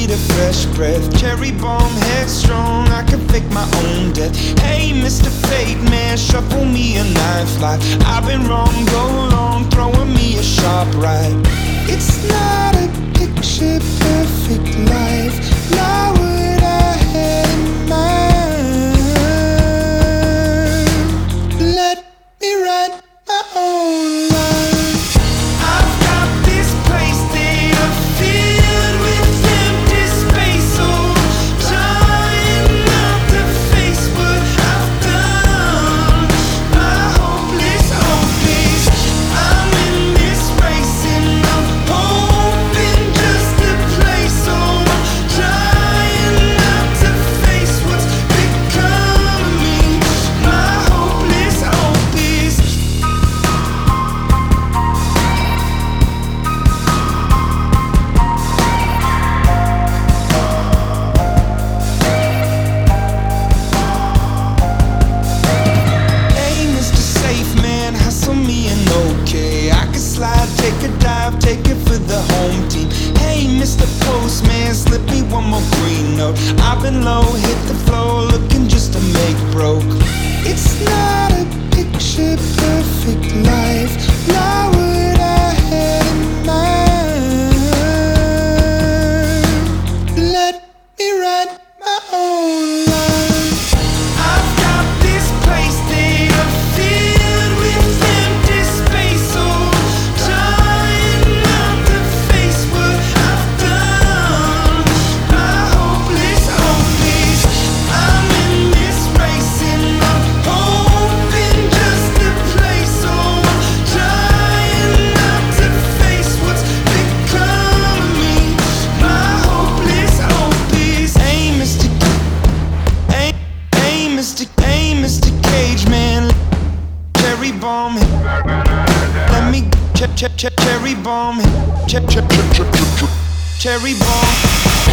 need a fresh breath. Cherry bomb, headstrong, I can fake my own death. Hey, Mr. Fate Man, shuffle me a knife life. I've been wrong, go long, throwing me a sharp right. It's not a picture perfect life, not what I had in mind. Let me write my own life. I've got this place that I filled with empty space, so trying not to face what I've done. My hopeless hope is I'm in this race and I'm hoping just to play, so I'm trying not to face what's become of me. My hopeless hope is hey, Mr. Safe Man, hustle me and okay. I can slide, take a dive, take it for the home team. Hey, Mr. Postman, slip me one more green note. I've been low, hit the floor, looking just to make broke. It's not a picture perfect life, not what I had in mind. Let me write my own life. I've got this place that I filled with empty space, so trying not to face what I've done. My hopeless hope is I'm in this race and I'm hoping just to play, so I'm trying not to face what's become of me. My hopeless hope is hey, Mr. Cage Man, cherry bomb. Let me cherry bomb, cherry bomb.